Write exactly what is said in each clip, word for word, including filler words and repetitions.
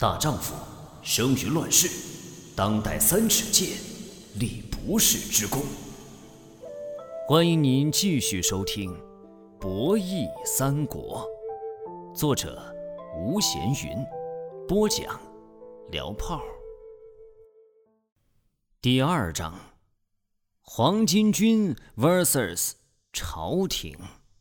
大丈夫生于乱世，当代三尺剑，立不世之功。欢迎您继续收听《博弈三国》，作者吴闲云，播讲聊炮。第二章，黄巾军 vs 朝廷。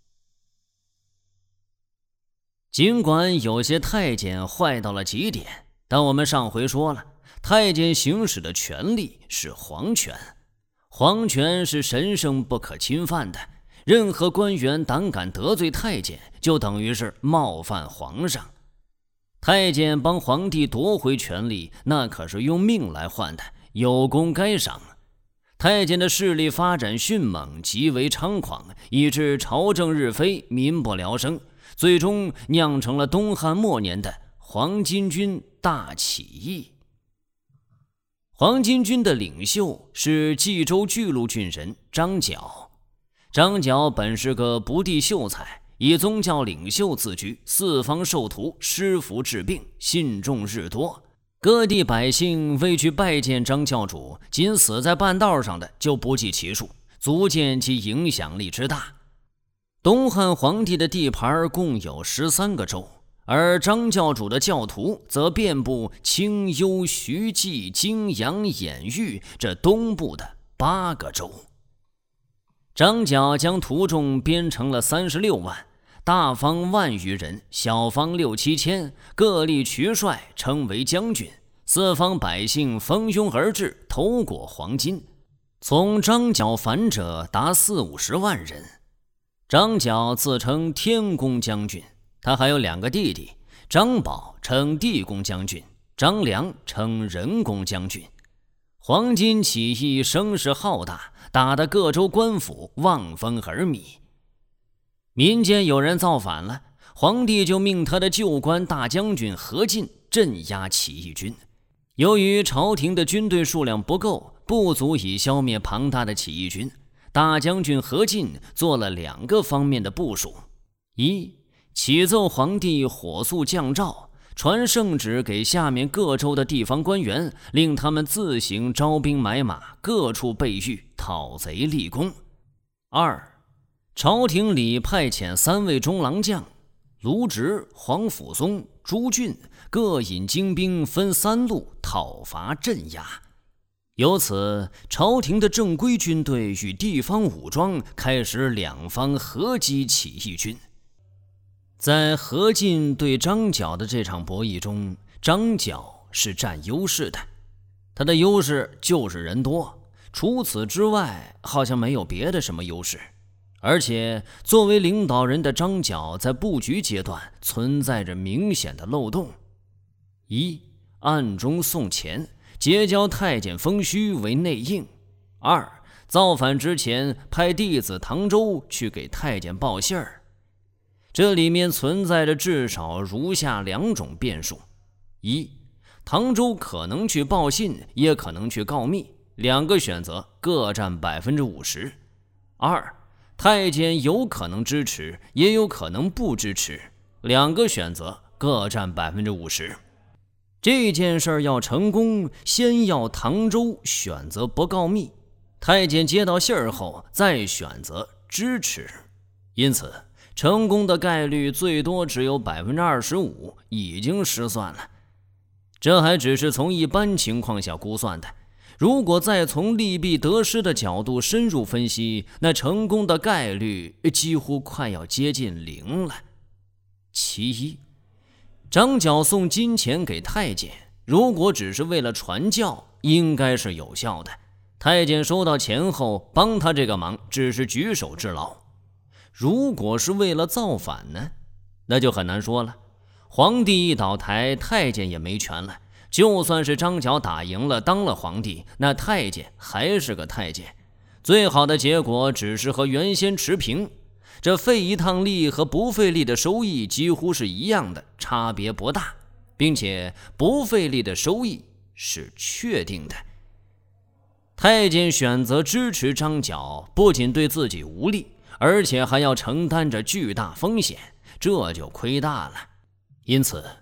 尽管有些太监坏到了极点，但我们上回说了，太监行使的权力是皇权，皇权是神圣不可侵犯的，任何官员胆敢得罪太监，就等于是冒犯皇上。太监帮皇帝夺回权力，那可是用命来换的，有功该赏。太监的势力发展迅猛，极为猖狂，以致朝政日非，民不聊生，最终酿成了东汉末年的黄巾军大起义。黄巾军的领袖是冀州巨鹿郡人张角。张角本是个不第秀才，以宗教领袖自居，四方授徒，施服治病，信众日多。各地百姓为去拜见张教主，仅死在半道上的就不计其数，足见其影响力之大。东汉皇帝的地盘共有十三个州，而张教主的教徒则遍布青幽、徐济、泾阳、兖豫这东部的八个州。张角将徒众编成了三十六万，大方万余人，小方六七千，各立渠帅，称为将军。四方百姓蜂拥而至，头裹黄巾。从张角反者达四五十万人。张角自称天公将军，他还有两个弟弟，张宝称地公将军，张良称人公将军。黄巾起义声势浩大，打得各州官府望风而靡。民间有人造反了，皇帝就命他的旧官大将军何进镇压起义军。由于朝廷的军队数量不够，不足以消灭庞大的起义军，大将军何进做了两个方面的部署：一，启奏皇帝火速降诏，传圣旨给下面各州的地方官员，令他们自行招兵买马，各处备御，讨贼立功。二，朝廷里派遣三位中郎将卢植、黄甫松、朱俊，各引精兵分三路讨伐镇压。由此，朝廷的正规军队与地方武装开始两方合击起义军。在何进对张角的这场博弈中，张角是占优势的，他的优势就是人多，除此之外好像没有别的什么优势。而且作为领导人的张角在布局阶段存在着明显的漏洞：一，暗中送钱，结交太监封谞为内应；二，造反之前派弟子唐周去给太监报信儿。这里面存在着至少如下两种变数：一，唐周可能去报信，也可能去告密，两个选择各占 百分之五十；二，太监有可能支持，也有可能不支持，两个选择各占 百分之五十。 这件事要成功，先要唐周选择不告密，太监接到信儿后再选择支持，因此成功的概率最多只有 百分之二十五， 已经失算了。这还只是从一般情况下估算的，如果再从利弊得失的角度深入分析，那成功的概率几乎快要接近零了。其一，张角送金钱给太监，如果只是为了传教，应该是有效的，太监收到钱后帮他这个忙只是举手之劳。如果是为了造反呢，那就很难说了。皇帝一倒台，太监也没权了，就算是张角打赢了，当了皇帝，那太监还是个太监，最好的结果只是和原先持平，这费一趟力和不费力的收益几乎是一样的，差别不大，并且不费力的收益是确定的。太监选择支持张角，不仅对自己无利，而且还要承担着巨大风险，这就亏大了。因此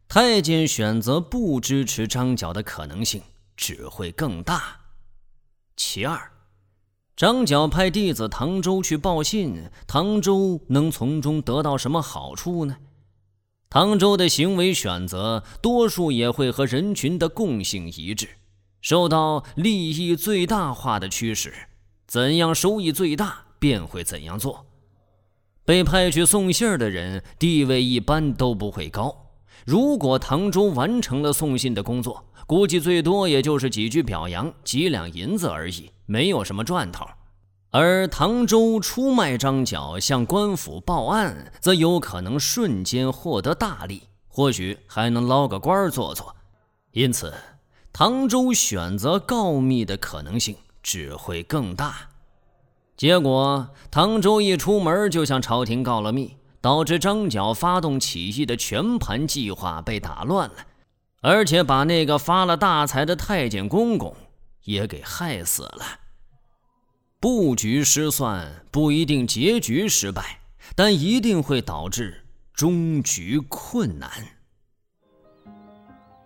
太监选择不支持张角的可能性只会更大。其二，张角派弟子唐周去报信，唐周能从中得到什么好处呢？唐周的行为选择多数也会和人群的共性一致，受到利益最大化的驱使，怎样收益最大便会怎样做。被派去送信的人地位一般都不会高，如果唐周完成了送信的工作，估计最多也就是几句表扬，几两银子而已，没有什么赚头。而唐周出卖张角向官府报案，则有可能瞬间获得大利，或许还能捞个官做做。因此唐周选择告密的可能性只会更大。结果唐周一出门就向朝廷告了密，导致张角发动起义的全盘计划被打乱了，而且把那个发了大财的太监公公也给害死了。布局失算不一定结局失败，但一定会导致终局困难。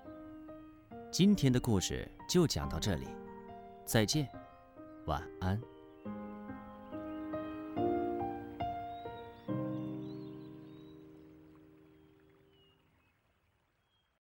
今天的故事就讲到这里，再见，晚安。